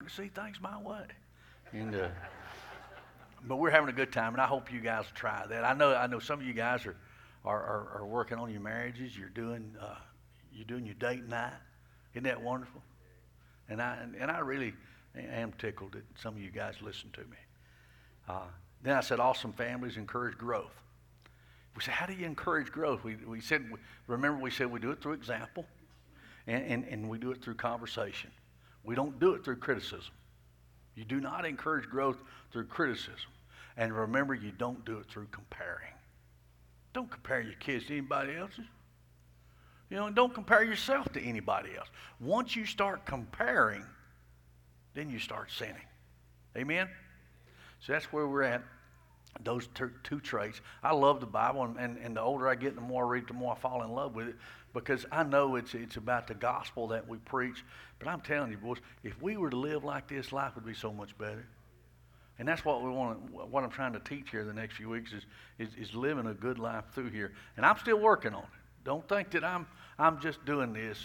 to see things my way. And but we're having a good time, and I hope you guys try that. I know some of you guys are working on your marriages. You're doing your date night. Isn't that wonderful? And I really am tickled that some of you guys listen to me. Then I said, awesome families encourage growth. We said, how do you encourage growth? We said, remember we said we do it through example, and we do it through conversation. We don't do it through criticism. You do not encourage growth through criticism. And remember, you don't do it through comparing. Don't compare your kids to anybody else's. Don't compare yourself to anybody else. Once you start comparing, then you start sinning. Amen? So that's where we're at, those two traits. I love the Bible, and the older I get, the more I read, the more I fall in love with it, because I know it's about the gospel that we preach. But I'm telling you, boys, if we were to live like this, life would be so much better. And that's what what I'm trying to teach here the next few weeks is living a good life through here. And I'm still working on it. Don't think that I'm just doing this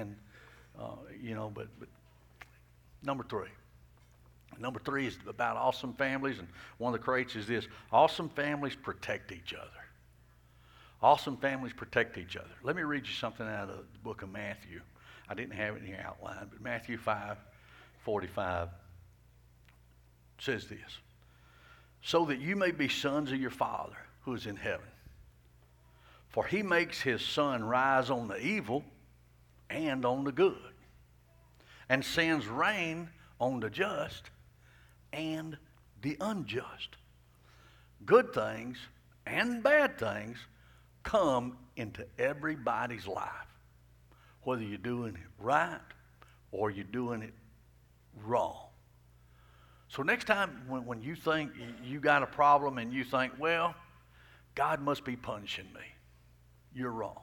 but number three. Number three is about awesome families, and one of the traits is this: awesome families protect each other. Awesome families protect each other. Let me read you something out of the book of Matthew. I didn't have it in your outline, but Matthew 5:45 says this: so that you may be sons of your Father who is in heaven. For he makes his sun rise on the evil and on the good, and sends rain on the just and the unjust. Good things and bad things come into everybody's life, whether you're doing it right or you're doing it wrong. So next time when you think you got a problem and you think, well, God must be punishing me, you're wrong.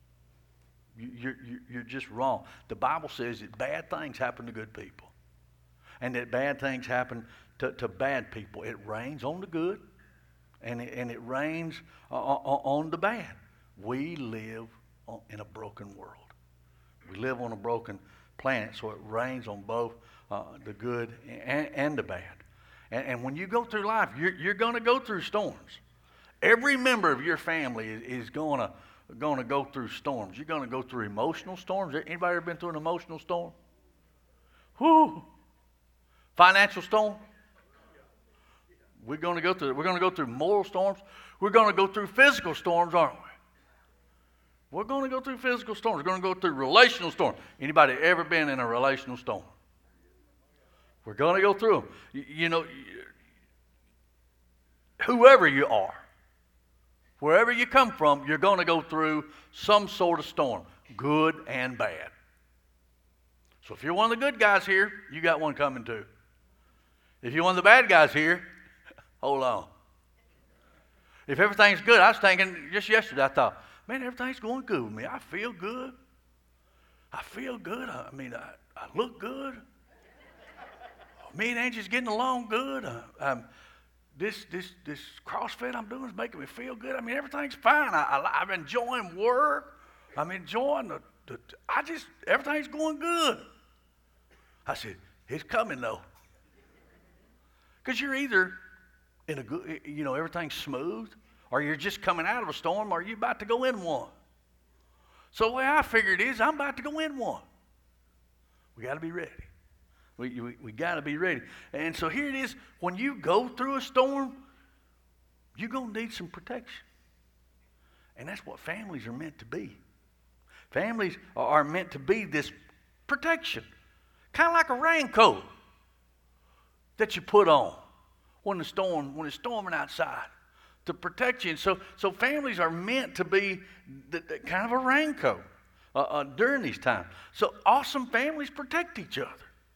You're just wrong. The Bible says that bad things happen to good people, and that bad things happen to bad people. It rains on the good, and it rains on the bad. We live in a broken world. We live on a broken planet, so it rains on both the good and the bad. And when you go through life, you're going to go through storms. Every member of your family is going to go through storms. You're going to go through emotional storms. Anybody ever been through an emotional storm? Whoo! Financial storm? We're going to go through moral storms. We're going to go through physical storms, aren't we? We're going to go through physical storms. We're going to go through relational storms. Anybody ever been in a relational storm? We're going to go through them. Whoever you are, wherever you come from, you're going to go through some sort of storm, good and bad. So if you're one of the good guys here, you got one coming too. If you're one of the bad guys here, hold on. If everything's good, I was thinking just yesterday, I thought, man, everything's going good with me. I feel good. I look good. Me and Angie's getting along good. This CrossFit I'm doing is making me feel good. Everything's fine. I'm enjoying work. I'm enjoying everything's going good. I said, it's coming though. Because you're either in a good, everything's smooth, or you're just coming out of a storm, or you're about to go in one. So the way I figure it is, I'm about to go in one. We got to be ready. We got to be ready. And so here it is. When you go through a storm, you're going to need some protection. And that's what families are meant to be. Families are meant to be this protection. Kind of like a raincoat that you put on when it's storming outside to protect you. And so families are meant to be kind of a raincoat during these times. So awesome families protect each other.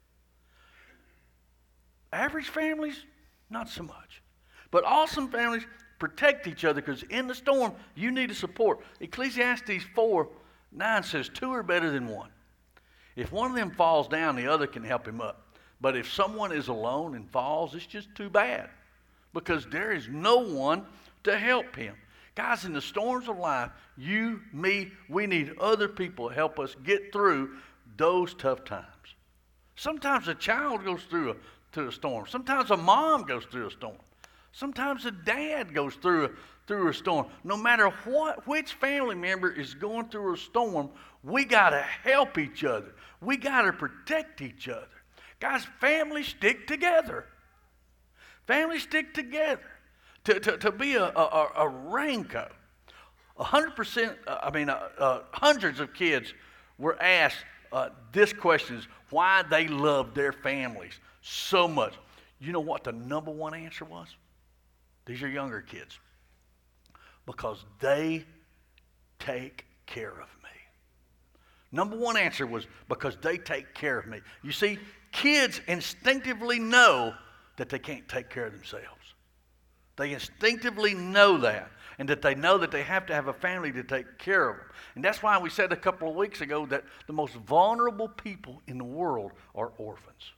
Average families, not so much. But awesome families protect each other, because in the storm, you need to support. Ecclesiastes 4:9 says, 2 are better than 1. If one of them falls down, the other can help him up. But if someone is alone and falls, it's just too bad, because there is no one to help him. Guys, in the storms of life, you, me, we need other people to help us get through those tough times. Sometimes a child goes through a storm. Sometimes a mom goes through a storm. Sometimes a dad goes through a storm. No matter which family member is going through a storm, we got to help each other. We got to protect each other. Guys, families stick together. Families stick together to be a raincoat. 100%, hundreds of kids were asked this question, is why they love their families so much. You know what the number one answer was? These are younger kids. Because they take care of me. Number one answer was because they take care of me. You see, kids instinctively know that they can't take care of themselves. They instinctively know that, and that they know that they have to have a family to take care of them. And that's why we said a couple of weeks ago that the most vulnerable people in the world are orphans.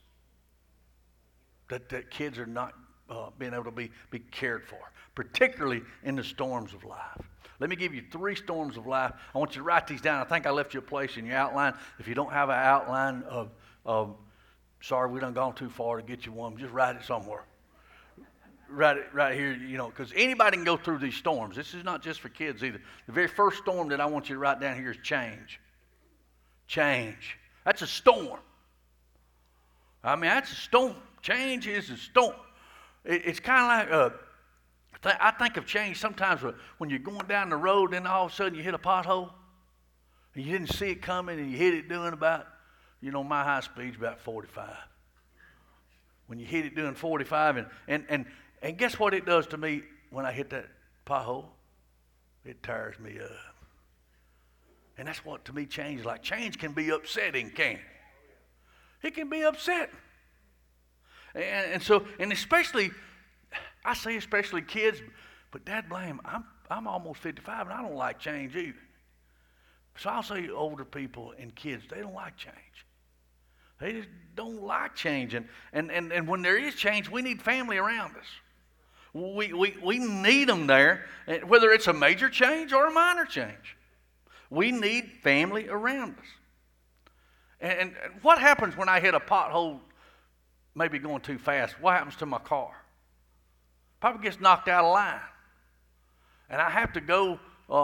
That kids are not being able to be cared for, particularly in the storms of life. Let me give you 3 storms of life. I want you to write these down. I think I left you a place in your outline. If you don't have an outline sorry, we done gone too far to get you one. Just write it somewhere. Write it right here, because anybody can go through these storms. This is not just for kids either. The very first storm that I want you to write down here is change. Change. That's a storm. That's a storm. Change is a storm. It's kind of like, I think of change sometimes when you're going down the road and all of a sudden you hit a pothole and you didn't see it coming and you hit it doing about, my high speed's about 45. When you hit it doing 45 and guess what it does to me when I hit that pothole? It tires me up. And that's what to me change is like. Change can be upsetting, can't it? It can be upsetting. And especially, I say especially kids, but dad blame, I'm almost 55 and I don't like change either. So I'll say older people and kids, they don't like change. They just don't like change. And when there is change, we need family around us. We need them there, whether it's a major change or a minor change. We need family around us. And what happens when I hit a pothole, maybe going too fast? What happens to my car? Probably gets knocked out of line. And I have to go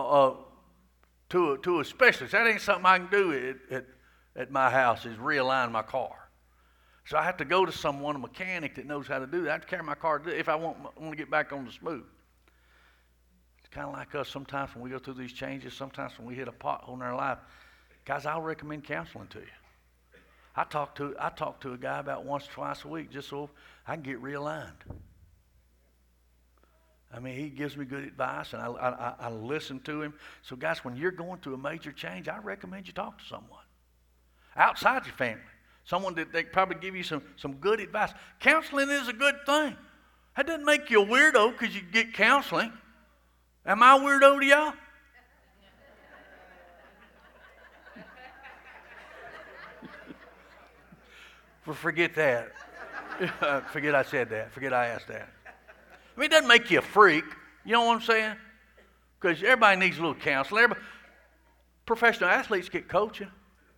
to a specialist. That ain't something I can do at my house, is realign my car. So I have to go to someone, a mechanic that knows how to do that. I have to carry my car if I want to get back on the smooth. It's kind of like us sometimes when we go through these changes, sometimes when we hit a pothole in our life. Guys, I'll recommend counseling to you. I talk to a guy about once or twice a week just so I can get realigned. He gives me good advice, and I listen to him. So, guys, when you're going through a major change, I recommend you talk to someone outside your family. Someone that they probably give you some good advice. Counseling is a good thing. That doesn't make you a weirdo because you get counseling. Am I a weirdo to y'all? Well, forget that. Forget I said that. Forget I asked that. It doesn't make you a freak. You know what I'm saying? Because everybody needs a little counseling. Professional athletes get coaching.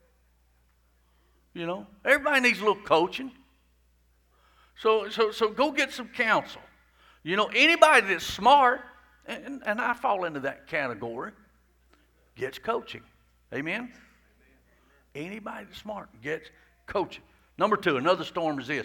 Everybody needs a little coaching. So go get some counsel. Anybody that's smart, and I fall into that category, gets coaching. Amen? Anybody that's smart gets coaching. Number 2, another storm is this.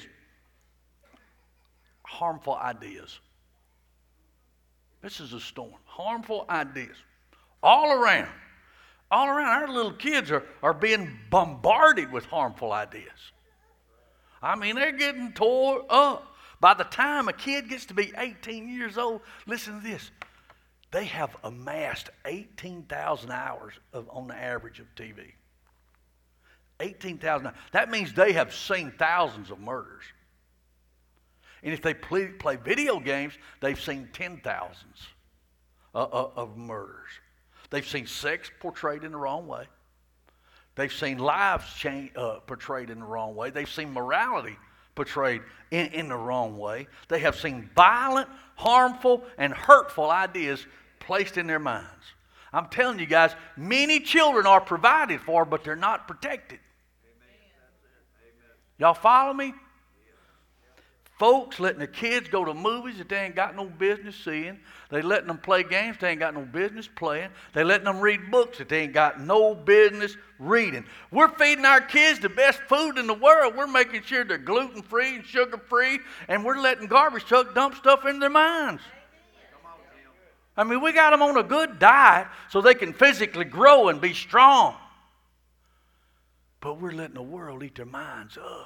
Harmful ideas. This is a storm. Harmful ideas. All around. All around. Our little kids are being bombarded with harmful ideas. They're getting tore up. By the time a kid gets to be 18 years old, listen to this. They have amassed 18,000 hours on the average of TV. 18,000 hours. That means they have seen thousands of murders. And if they play video games, they've seen 10,000s of murders. They've seen sex portrayed in the wrong way. They've seen lives portrayed in the wrong way. They've seen morality portrayed in the wrong way. They have seen violent, harmful, and hurtful ideas placed in their minds. I'm telling you guys, many children are provided for, but they're not protected. Y'all follow me? Folks letting the kids go to movies that they ain't got no business seeing. They letting them play games they ain't got no business playing. They letting them read books that they ain't got no business reading. We're feeding our kids the best food in the world. We're making sure they're gluten-free and sugar-free, and we're letting garbage truck dump stuff in their minds. I mean, we got them on a good diet so they can physically grow and be strong. But we're letting the world eat their minds up.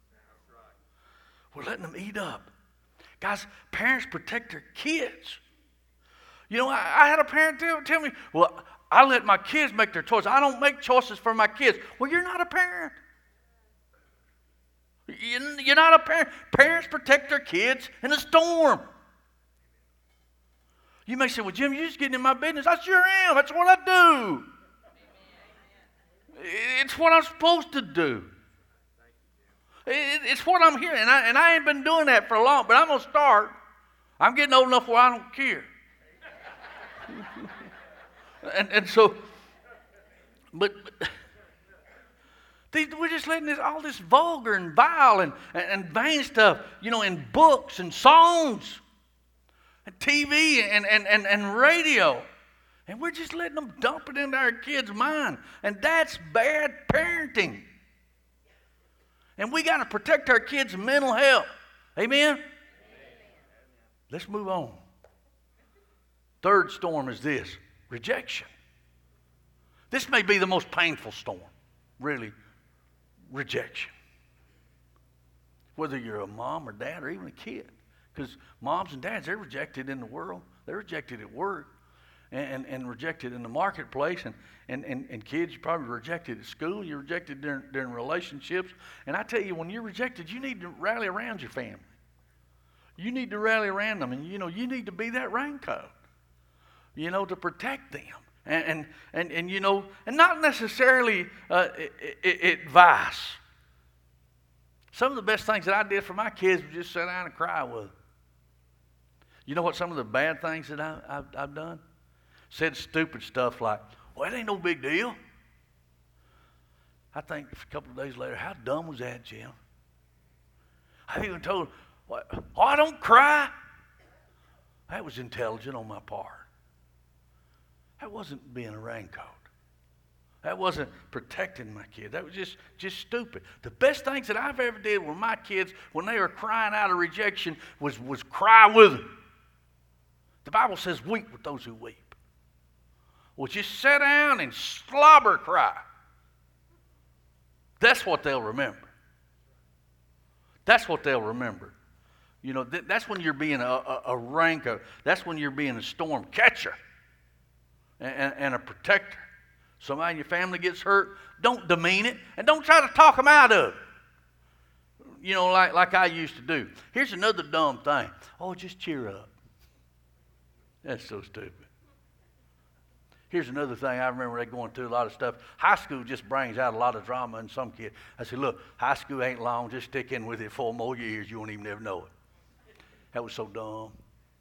We're letting them eat up. Guys, parents protect their kids. You know, I had a parent tell me, well, I let my kids make their choices. I don't make choices for my kids. Well, you're not a parent. You're not a parent. Parents protect their kids in a storm. You may say, well, Jim, you're just getting in my business. I sure am. That's what I do. It's what I'm supposed to do. It's what I'm hearing, and I ain't been doing that for long, but I'm going to start. I'm getting old enough where I don't care. and so, but we're just letting all this vulgar and vile and vain stuff, you know, in books and songs and TV and radio. And we're just letting them dump it into our kids' mind. And that's bad parenting. And we got to protect our kids' mental health. Amen? Let's move on. Third storm is this: rejection. This may be the most painful storm, really. Rejection. Whether you're a mom or dad or even a kid. Because moms and dads, they're rejected in the world. They're rejected at work. And rejected in the marketplace, and kids, you're probably rejected at school, you're rejected during relationships. And I tell you, when you're rejected, you need to rally around your family. You need to rally around them, and you know, you need to be that raincoat, you know, to protect them. And you know, and not necessarily advice. Some of the best things that I did for my kids was just sit down and cry with them. You know what some of the bad things that I've done? Said stupid stuff like, well, it ain't no big deal. I think a couple of days later, how dumb was that, Jim? I even told him, oh, I don't cry. That was intelligent on my part. That wasn't being a raincoat. That wasn't protecting my kids. That was just stupid. The best things that I've ever did with my kids when they were crying out of rejection was cry with them. The Bible says weep with those who weep. Well, just sit down and slobber cry. That's what they'll remember. That's what they'll remember. You know, that's when you're being a raincoat. That's when you're being a storm catcher and a protector. Somebody in your family gets hurt, don't demean it, and don't try to talk them out of it. You know, like I used to do. Here's another dumb thing. Oh, just cheer up. That's so stupid. Here's another thing. I remember they going through a lot of stuff. High school just brings out a lot of drama in some kids. I said, look, high school ain't long. Just stick in with it 4 more years. You won't even ever know it. That was so dumb.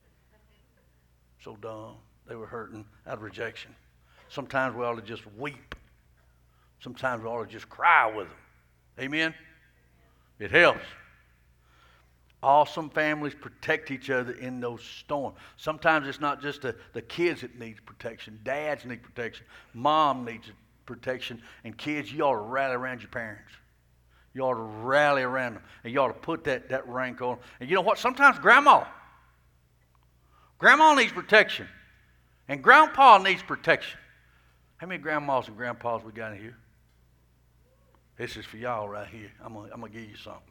So dumb. They were hurting out of rejection. Sometimes we ought to just weep. Sometimes we ought to just cry with them. Amen? It helps. Awesome families protect each other in those storms. Sometimes it's not just the kids that need protection. Dads need protection. Mom needs protection. And kids, you ought to rally around your parents. You ought to rally around them. And you ought to put that rank on. And you know what? Sometimes Grandma needs protection. And Grandpa needs protection. How many grandmas and grandpas we got in here? This is for y'all right here. I'm gonna give you something.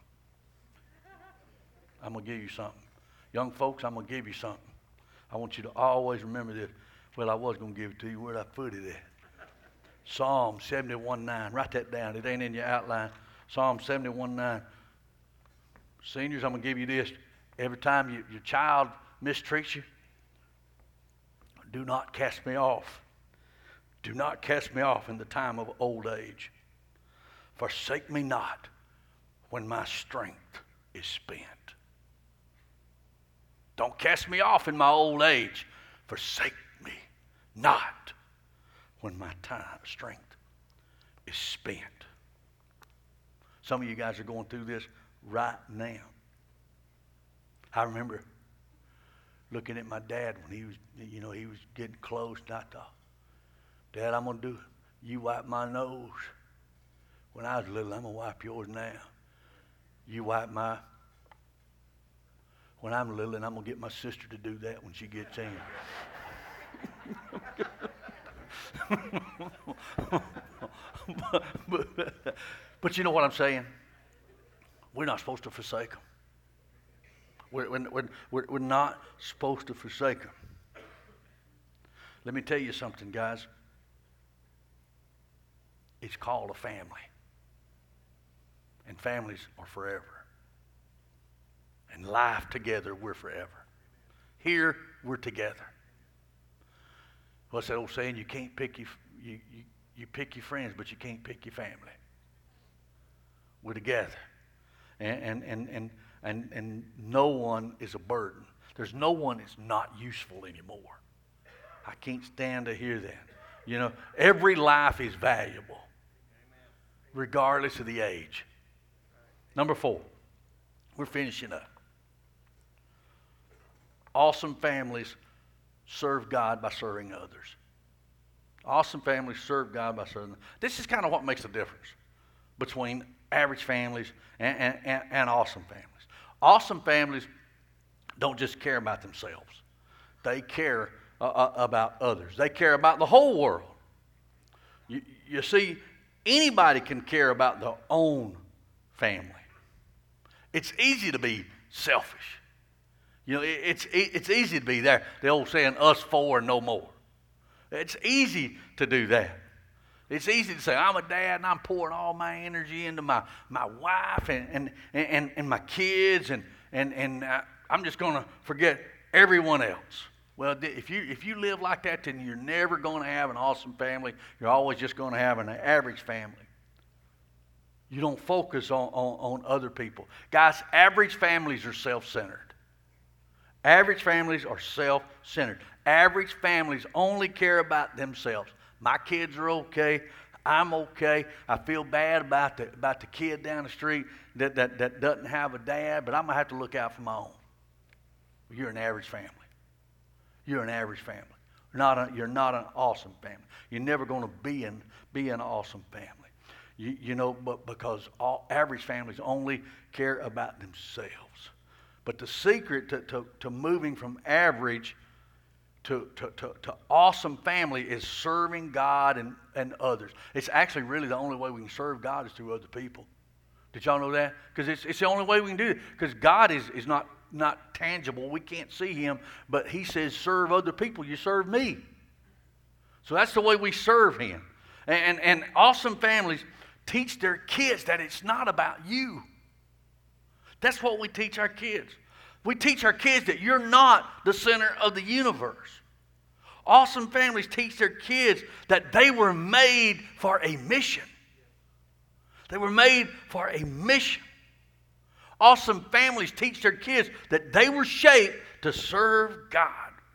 I'm going to give you something. Young folks, I'm going to give you something. I want you to always remember this. Well, I was going to give it to you. Where'd I put it at? Psalm 71:9. Write that down. It ain't in your outline. Psalm 71:9. Seniors, I'm going to give you this. Every time your child mistreats you, do not cast me off. Do not cast me off in the time of old age. Forsake me not when my strength is spent. Don't cast me off in my old age. Forsake me not when my strength is spent. Some of you guys are going through this right now. I remember looking at my dad when he was getting close, and I thought, Dad, I'm going to do it. You wipe my nose. When I was little, I'm going to wipe yours now. You wipe my... When I'm little, and I'm going to get my sister to do that when she gets in. but you know what I'm saying? We're not supposed to forsake them. We're not supposed to forsake them. Let me tell you something, guys. It's called a family. And families are forever. And life together, we're forever. Here, we're together. What's that old saying? You can't pick you pick your friends, but you can't pick your family. We're together. And no one is a burden. There's no one that's not useful anymore. I can't stand to hear that. You know, every life is valuable, regardless of the age. Number 4, we're finishing up. Awesome families serve God by serving others. Awesome families serve God by serving others. This is kind of what makes the difference between average families and awesome families. Awesome families don't just care about themselves. They care about others. They care about the whole world. You see, anybody can care about their own family. It's easy to be selfish. You know, it's easy to be there. The old saying, us four and no more. It's easy to do that. It's easy to say, I'm a dad and I'm pouring all my energy into my wife and my kids and I'm just going to forget everyone else. Well, if you live like that, then you're never going to have an awesome family. You're always just going to have an average family. You don't focus on other people. Guys, average families are self-centered. Average families are self-centered. Average families only care about themselves. My kids are okay. I'm okay. I feel bad about the kid down the street that doesn't have a dad, but I'm going to have to look out for my own. You're an average family. You're an average family. You're not an awesome family. You're never going to be an awesome family. You know, but because all average families only care about themselves. But the secret to moving from average to awesome family is serving God and others. It's actually really the only way we can serve God is through other people. Did y'all know that? Because it's the only way we can do it. Because God is not tangible. We can't see him. But he says, serve other people. You serve me. So that's the way we serve him. And awesome families teach their kids that it's not about you. That's what we teach our kids. We teach our kids that you're not the center of the universe. Awesome families teach their kids that they were made for a mission. They were made for a mission. Awesome families teach their kids that they were shaped to serve God.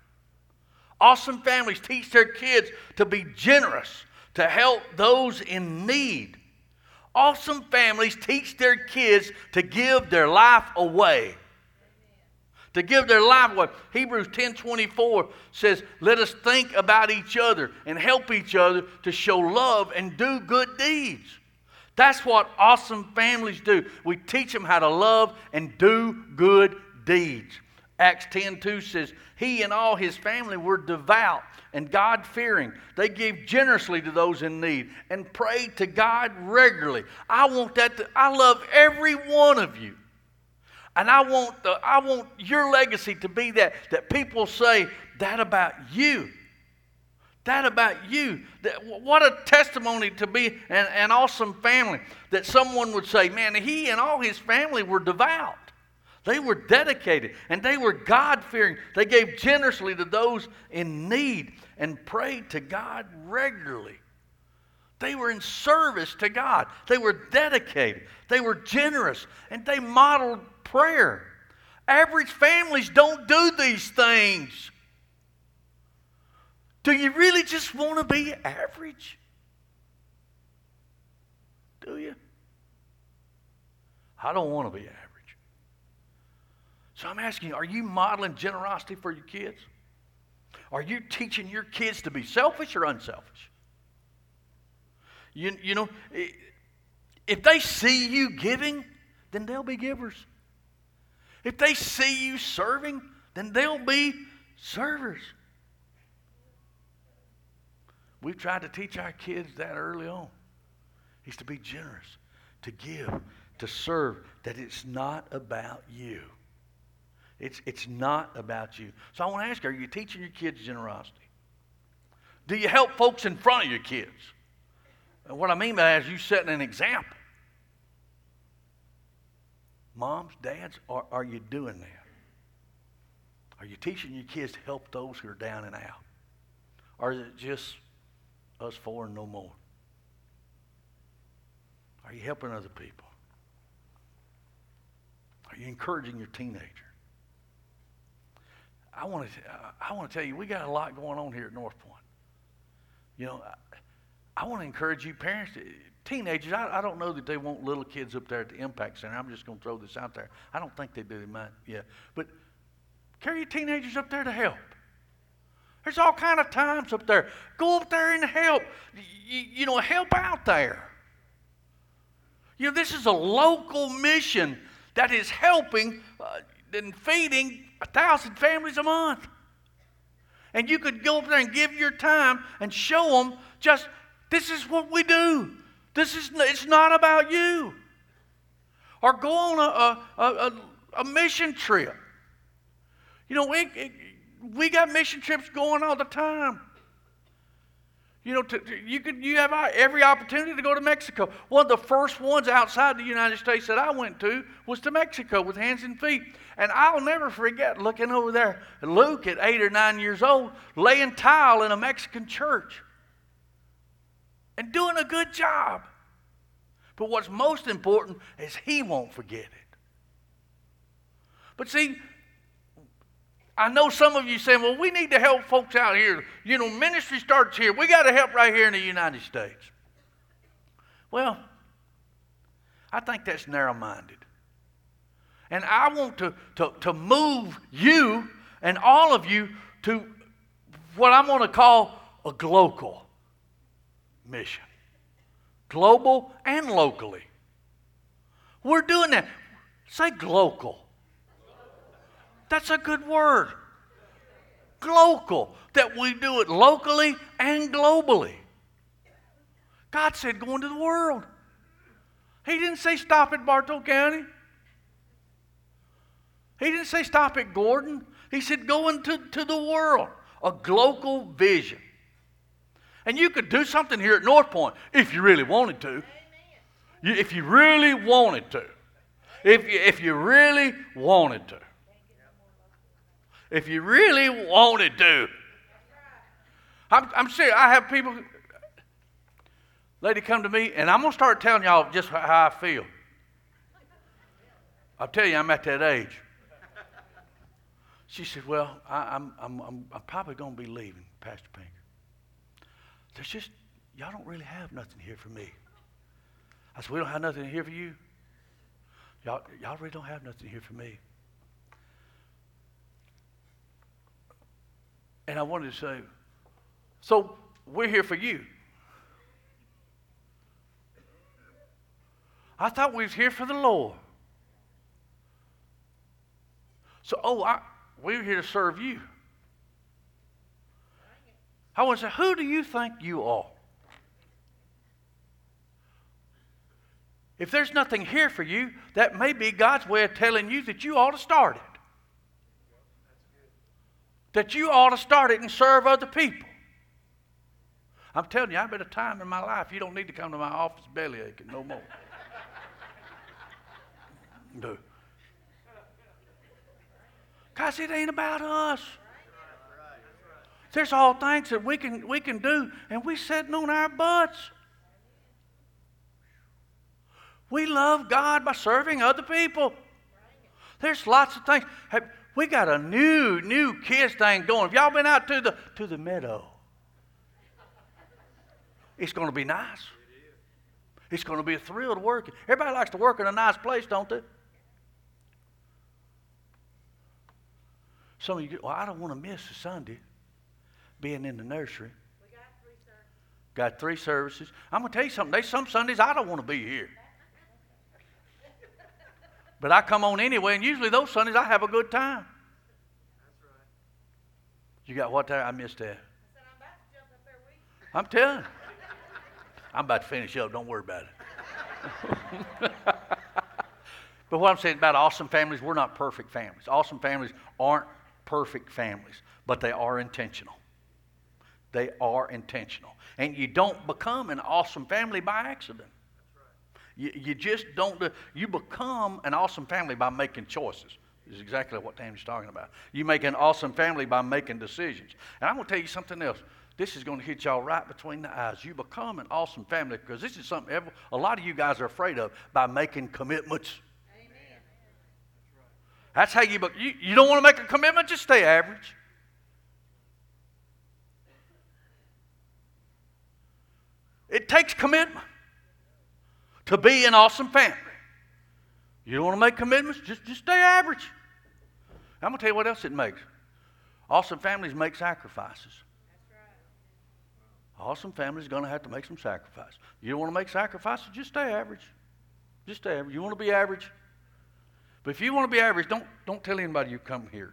Awesome families teach their kids to be generous, to help those in need. Awesome families teach their kids to give their life away. To give their life away. Hebrews 10:24 says, let us think about each other and help each other to show love and do good deeds. That's what awesome families do. We teach them how to love and do good deeds. Acts 10:2 says, he and all his family were devout and God-fearing. They gave generously to those in need and prayed to God regularly. I love every one of you. And I want your legacy to be that people say, that about you. That about you. What a testimony to be an awesome family. That someone would say, man, he and all his family were devout. They were dedicated and they were God-fearing. They gave generously to those in need and prayed to God regularly. They were in service to God. They were dedicated. They were generous and they modeled prayer. Average families don't do these things. Do you really just want to be average? Do you? I don't want to be average. So I'm asking you, are you modeling generosity for your kids? Are you teaching your kids to be selfish or unselfish? You know, if they see you giving, then they'll be givers. If they see you serving, then they'll be servers. We've tried to teach our kids that early on. Is to be generous, to give, to serve, that it's not about you. It's not about you. So I want to ask you, are you teaching your kids generosity? Do you help folks in front of your kids? And what I mean by that is you setting an example. Moms, dads, are you doing that? Are you teaching your kids to help those who are down and out? Or is it just us four and no more? Are you helping other people? Are you encouraging your teenager? I want to tell you, we got a lot going on here at North Point. You know, I want to encourage you parents, teenagers. I don't know that they want little kids up there at the Impact Center. I'm just going to throw this out there. I don't think they do. They might, yeah. But carry your teenagers up there to help. There's all kind of times up there. Go up there and help. You know, help out there. You know, this is a local mission that is helping and feeding 1,000 families a month. And you could go up there and give your time and show them just, this is what we do. It's not about you. Or go on a mission trip. You know, we got mission trips going all the time. You know, you have every opportunity to go to Mexico. One of the first ones outside the United States that I went to was to Mexico with Hands and Feet. And I'll never forget looking over there at Luke at 8 or 9 years old, laying tile in a Mexican church and doing a good job. But what's most important is he won't forget it. But see, I know some of you saying, well, we need to help folks out here. You know, ministry starts here. We got to help right here in the United States. Well, I think that's narrow-minded. And I want to move you and all of you to what I'm going to call a global mission. Global and locally. We're doing that. Say global. That's a good word. Global. That we do it locally and globally. God said go into the world. He didn't say stop at Bartow County. He didn't say stop at Gordon. He said go into the world. A global vision. And you could do something here at North Point if you really wanted to. If you really wanted to. If you really wanted to. If you really wanted to. I'm serious. I have people, lady come to me, and I'm going to start telling y'all just how I feel. I'll tell you, I'm at that age. She said, well, I'm probably going to be leaving, Pastor Pinker. There's just, y'all don't really have nothing here for me. I said, we don't have nothing here for you? Y'all really don't have nothing here for me. And I wanted to say, so we're here for you. I thought we was here for the Lord. So, we're here to serve you. I want to say, who do you think you are? If there's nothing here for you, that may be God's way of telling you that you ought to start it. That you ought to start it and serve other people. I'm telling you, I've been a time in my life, you don't need to come to my office belly aching no more. No. Because it ain't about us. There's all things that we can do, and we sitting on our butts. We love God by serving other people. There's lots of things. We got a new kids thing going. If y'all been out to the meadow, it's going to be nice. It's going to be a thrill to work. Everybody likes to work in a nice place, don't they? Some of you go, well, I don't want to miss a Sunday being in the nursery. We got 3 services. Got 3 services. I'm going to tell you something. There's some Sundays I don't want to be here. But I come on anyway, and usually those Sundays I have a good time. That's right. You got what there? I missed that. I said, I'm about to jump up there with you. I'm telling you. I'm about to finish up. Don't worry about it. But what I'm saying about awesome families, we're not perfect families. Awesome families aren't perfect families, but they are intentional. They are intentional. And you don't become an awesome family by accident. You just don't. You become an awesome family by making choices. Is exactly what Tammy's talking about. You make an awesome family by making decisions. And I'm going to tell you something else. This is going to hit y'all right between the eyes. You become an awesome family because this is something a lot of you guys are afraid of by making commitments. Amen. That's how you don't want to make a commitment, just stay average. It takes commitment to be an awesome family. You don't want to make commitments, just stay average. I'm going to tell you what else it makes. Awesome families make sacrifices. That's right. Awesome families are going to have to make some sacrifice. You don't want to make sacrifices, just stay average. Just stay average. You want to be average? But if you want to be average, don't tell anybody you come here.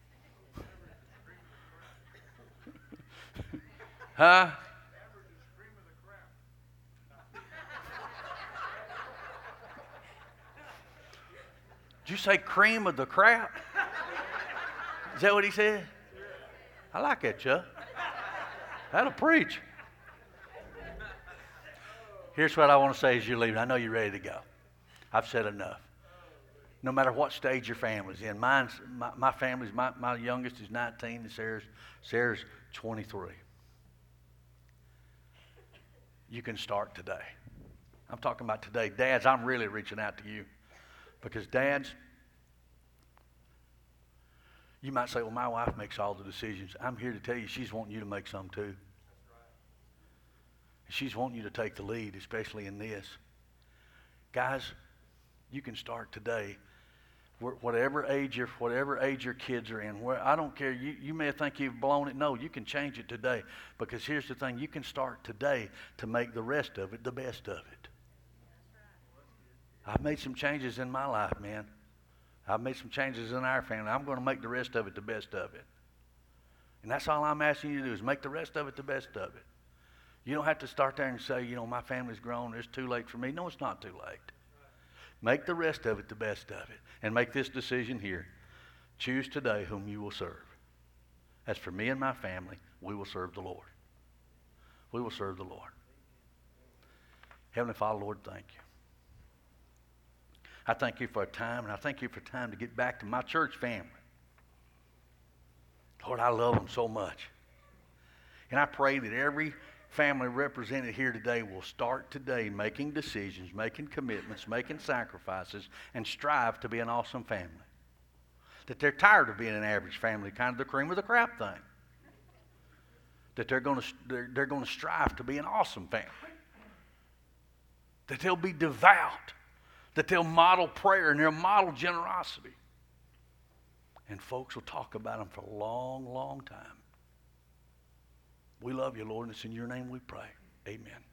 Huh? Did you say cream of the crap? Is that what he said? I like that, Chuck. That'll preach. Here's what I want to say as you're leaving. I know you're ready to go. I've said enough. No matter what stage your family's in. My family's, my youngest is 19 and Sarah's 23. You can start today. I'm talking about today. Dads, I'm really reaching out to you. Because dads, you might say, well, my wife makes all the decisions. I'm here to tell you she's wanting you to make some too. She's wanting you to take the lead, especially in this. Guys, you can start today. Whatever age your kids are in, I don't care. You may think you've blown it. No, you can change it today. Because here's the thing. You can start today to make the rest of it the best of it. I've made some changes in my life, man. I've made some changes in our family. I'm going to make the rest of it the best of it. And that's all I'm asking you to do is make the rest of it the best of it. You don't have to start there and say, my family's grown. It's too late for me. No, it's not too late. Make the rest of it the best of it. And make this decision here. Choose today whom you will serve. As for me and my family, we will serve the Lord. We will serve the Lord. Heavenly Father, Lord, thank you. I thank you for a time, and I thank you for time to get back to my church family. Lord, I love them so much. And I pray that every family represented here today will start today making decisions, making commitments, making sacrifices, and strive to be an awesome family. That they're tired of being an average family, kind of the cream of the crap thing. That they're going to strive to be an awesome family. That they'll be devout. That they'll model prayer and they'll model generosity. And folks will talk about them for a long, long time. We love you, Lord, and it's in your name we pray. Amen.